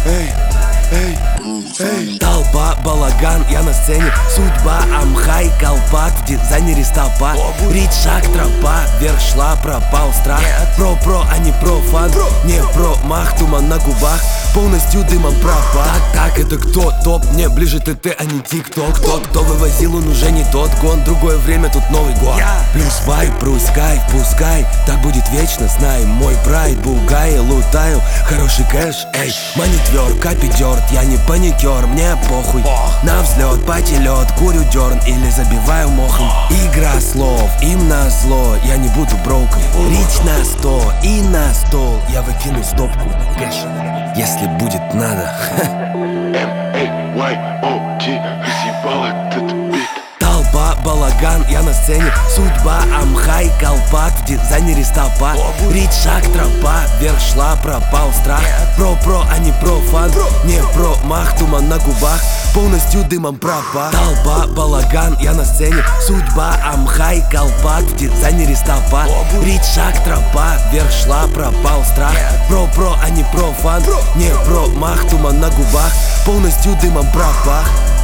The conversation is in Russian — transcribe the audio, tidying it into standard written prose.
эй, эй, эй. Толпа, балаган, я на сцене. Судьба, амхай, колпак, в дизайнере стопа. Рить, шаг, тропа, вверх шла, пропал страх. Про, а не про фан. Не про мах, туман на губах, полностью дымом пропах. Так, это кто? Топ, мне ближе ТТ, а не ТикТок. Тот, кто вывозил, он уже не тот гон. Другое время, тут Новый год. Плюс вайб, брус, кайф, пускай так будет вечно, знай. Мой прайд, бугай, лутаю хороший кэш, эй. Мани тверд, капи дёрт, я не паникер, мне похуй. На взлет, пати-лёд, курю дерн или забиваю мохом. Игра слов, им на зло, я не буду броуком. Рич на 100 и на стол я выкину стопку кэш, если будет надо. M-A-Y-O-T, разъебал этот бит. Толпа, балаган, я на сцене. Судьба, амхай, колпак, в дизайнере стопа. Рить, шаг, тропа, вверх шла, пропал страх. Про, а не про фан. Не про мах, туман на губах, полностью дымом пропах. Толпа, балаган, я на сцене. Судьба, амхай, колпак, в дизайнере стопа. Рить, шаг, тропа, вверх шла, пропал страх. Про, а не про фан. Не про мах, туман на губах, полностью дымом пропах.